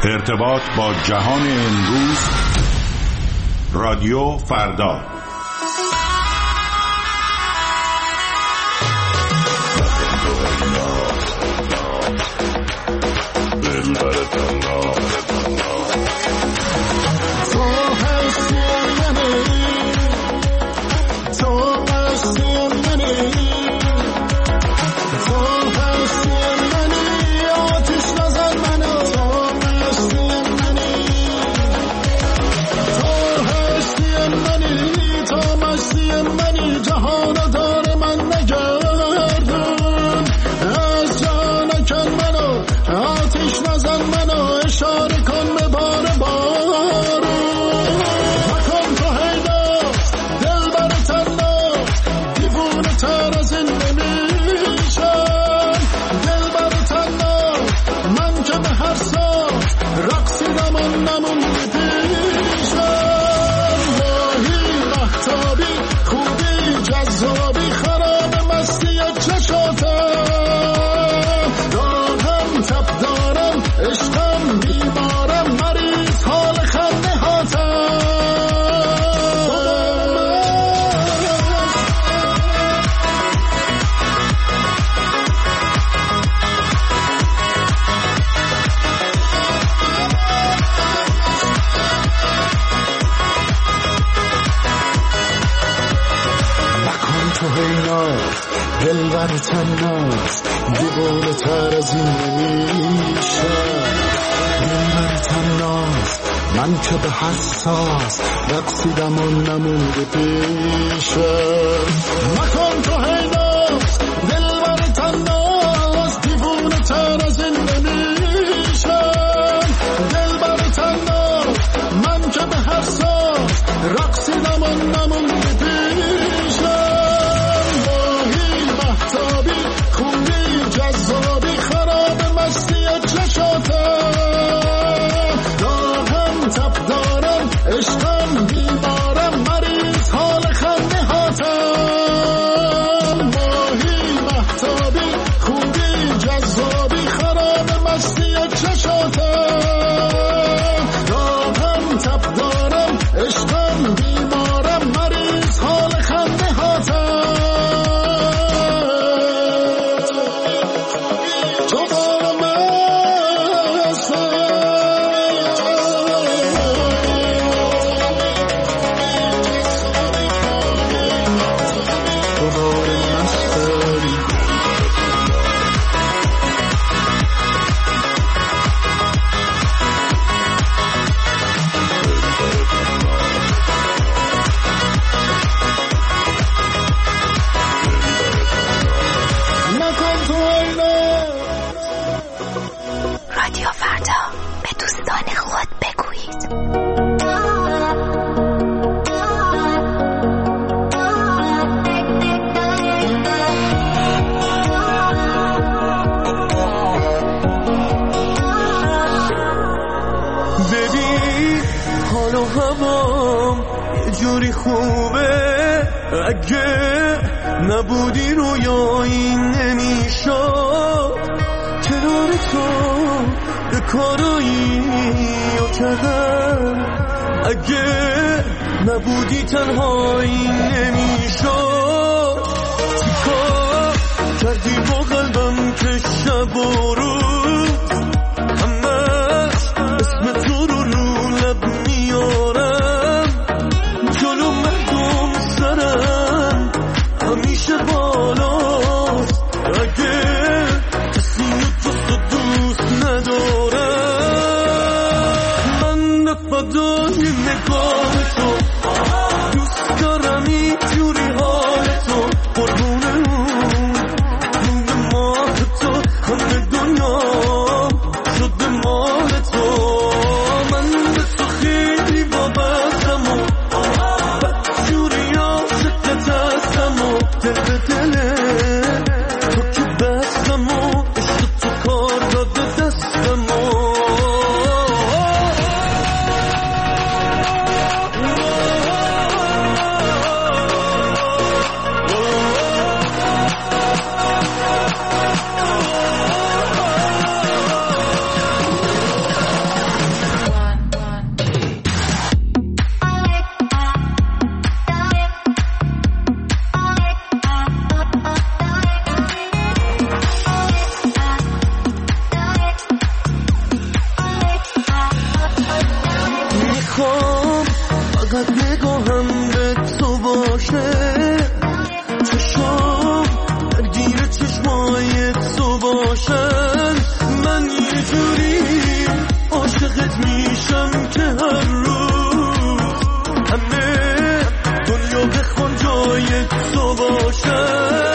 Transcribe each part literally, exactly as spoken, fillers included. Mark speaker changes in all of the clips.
Speaker 1: ارتباط با جهان امروز، رادیو فردا.
Speaker 2: دلبر تناس دیوانه تر از این نمیشه. دلبر تناس من که به حساس رقصیدم و نمونده پیشه. مکن تو هیناس دلبر تناس دیوانه تر از این نمیشه. دلبر تناس من که به حساس رقصیدم و نمونده پیشه. خونی جذابی خراب مستی چشاته دارم تب دارم عشقم بیمارم مریض حال خنده هاتم. ماهی محتابی خونی جذابی خراب مستی چشاته دارم تب دارم عشقم بیمارم مریض حال خنده هاتم.
Speaker 3: جوری خوبه اگه نبودی رویایی نمیشد. کنار تو به کارایی و کردم اگه نبودی تنهایی نمیشد. چیکار کردی با قلبم که شب و روز همش اسم تو رو رو لب میارم. جلو مردم سرم همیشه بالاست اگه کسی دوست و دوست ندارم. من فدای نگاه تو دوست دارم اینجوری حال تو قربونه اون روی ماه تو همه دنیا شده مال تو. من به تو خیلی وابستم و بدجوری عاشقت هستم و دل به دله تو که بستم و عشق تو کار داده دستم و جوری عاشقت میشم که هر روز همه دنیا بخوان جای تو باشه.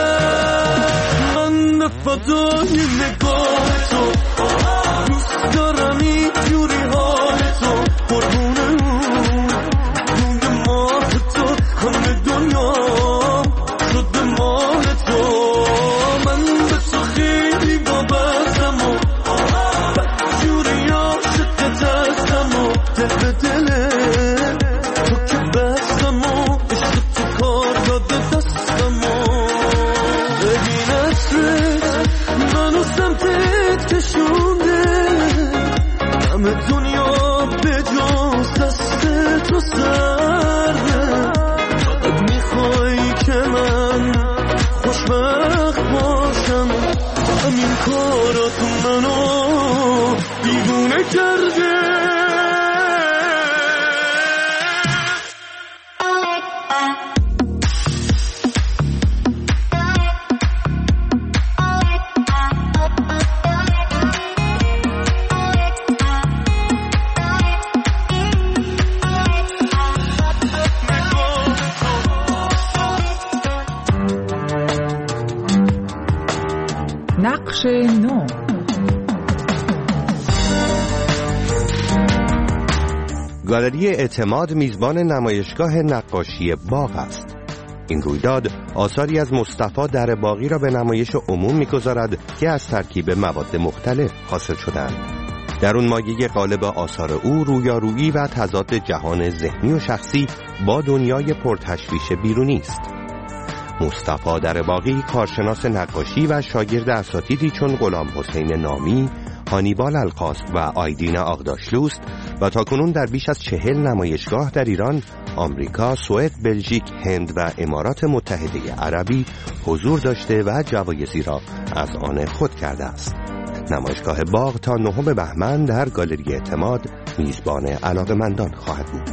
Speaker 3: من به فدای نگاه تو دوست دارم اینجوری حال تو قربون اون روی ماه تو همه دنیا شده مال تو. من به تو خیلی وابستم و بدجوری عاشقت هستم و دل به دله تو که بستم و عشق تو کار داده دستم و ببین عصرت منو سمتت کشونده همه دنیا به جز دست تو سرده. فقط میخوای که من خوشبخت باشم همین کارات منو دیوونه کرده.
Speaker 4: نقش نو.
Speaker 5: گالری اعتماد میزبان نمایشگاه نقاشی باغ است. این رویداد آثاری از مصطفی درباغی را به نمایش عموم می‌گذارد که از ترکیب مواد مختلف حاصل شدند. در اون مایه غالب آثار او رویارویی و تضاد جهان ذهنی و شخصی با دنیای پرتشویش بیرونی است. مصطفی درباغی کارشناس نقاشی و شاگرد اساتیدی چون غلام حسین نامی، هانیبال القاص و آیدین آغداشلوست و تاکنون در بیش از چهل نمایشگاه در ایران، آمریکا، سوئد، بلژیک، هند و امارات متحده عربی حضور داشته و جوایزی را از آن خود کرده است. نمایشگاه باغ تا نهم بهمن در گالری اعتماد میزبان علاقه‌مندان خواهد بود.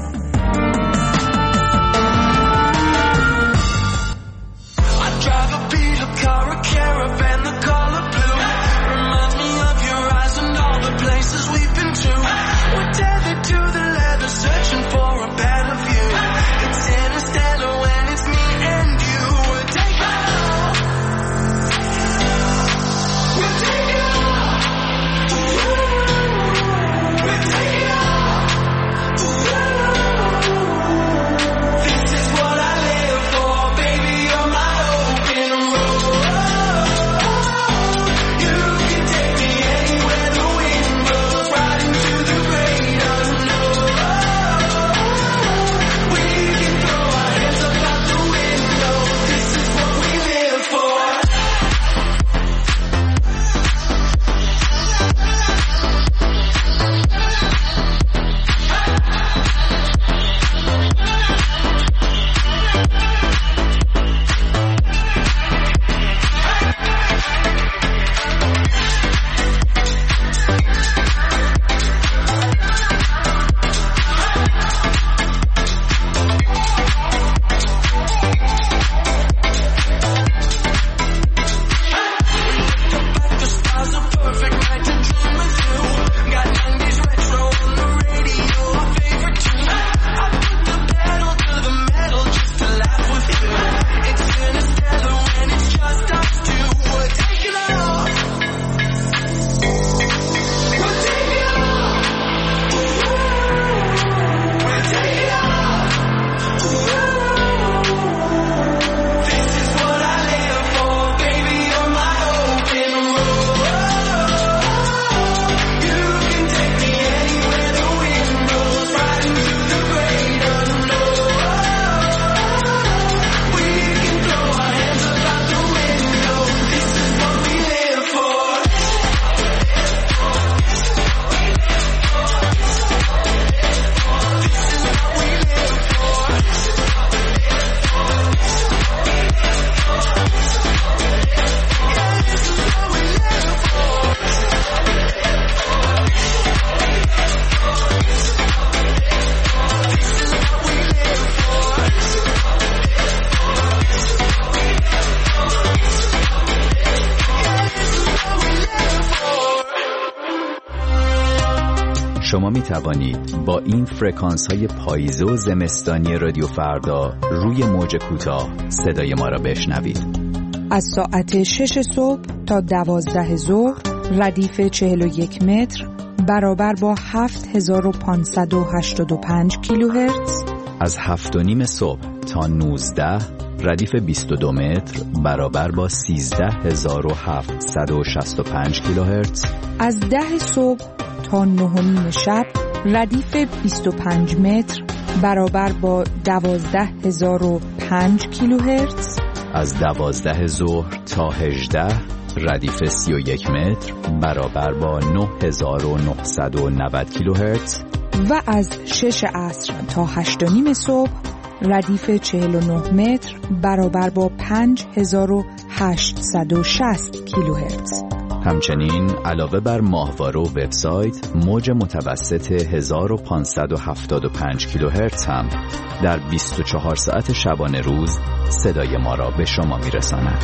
Speaker 6: شما می توانید با این فرکانس های پاییزه و زمستانی رادیو فردا روی موج کوتاه صدای ما را بشنوید.
Speaker 4: از ساعت شش صبح تا دوازده ظهر ردیف چهل و یک متر برابر با هفت هزار و پانصد و هشتاد و پنج کیلوهرتز.
Speaker 6: از هفت و نیم صبح تا نوزده ردیف بیست و دو متر برابر با سیزده هزار و هفتصد و شصت و پنج کیلوهرتز.
Speaker 4: از ده صبح تا نه و نیم شب ردیف بیست و پنج متر برابر با دوازده هزار و پنج کیلوهرتز.
Speaker 6: از دوازده ظهر تا هجده ردیف سی و یک متر برابر با نه هزار و نهصد و نود کیلوهرتز.
Speaker 4: و از شش عصر تا هشت و نیم صبح ردیف چهل و نه متر برابر با پنج هزار و هشتصد و شصت کیلوهرتز.
Speaker 6: همچنین علاوه بر ماهواره و وبسایت، موج متوسط هزار و پانصد و هفتاد و پنج کیلوهرتز هم در بیست و چهار ساعت شبانه روز صدای ما را به شما میرساند.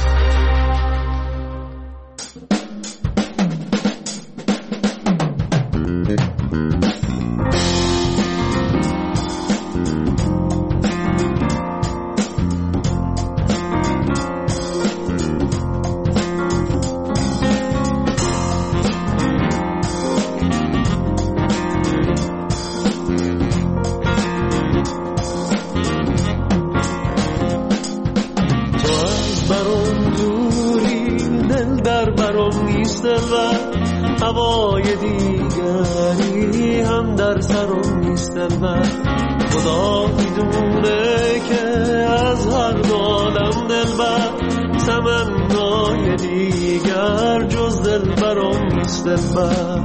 Speaker 3: هوای دیگری هم در سرم نیست من. خدا میدونه که از هر دالم دلبر تمنای دیگر جز دلبرم نیست دلبر.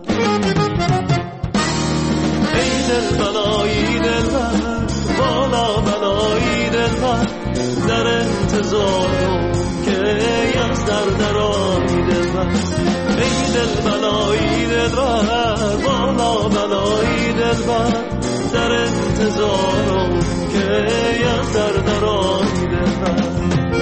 Speaker 3: ای دل بلایی دلبر بالا بلایی دلبر در انتظارم که از در درایی دلبر. ای دل بلایی دلبر بالا بلایی دلبر در انتظارم که از در درایی دلبر.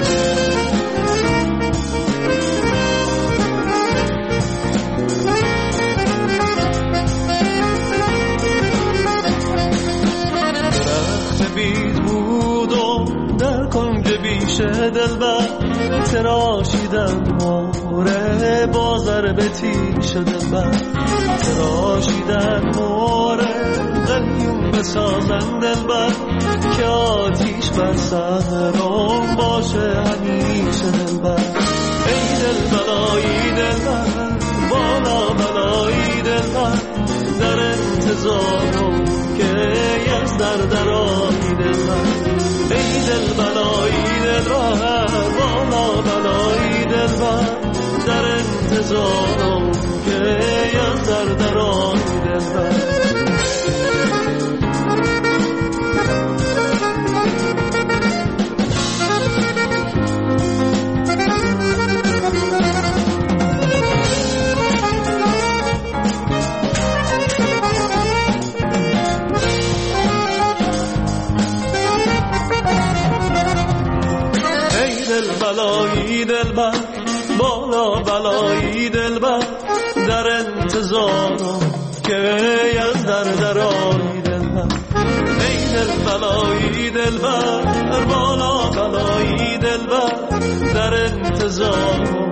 Speaker 3: درخت بید بودم در کنج بیشه دلبر تراشیدن موره بازر به تیش دلبر. تراشیدن موره قلیون بسازن دلبر که آتیش بر سرم باشه همیشه دلبر. ای دل بلایی دلبر بالا بلایی دلبر در انتظارم که از در درایی دلبر. ای دل بلایی دلبر بالا بلایی دلبر در انتظارم که از در درایی دلبر. بلایی دلبر بالا بلایی دلبر در انتظارم که از در درایی دلبر. ای دل بلایی دلبر بالا بلایی دلبر در انتظارم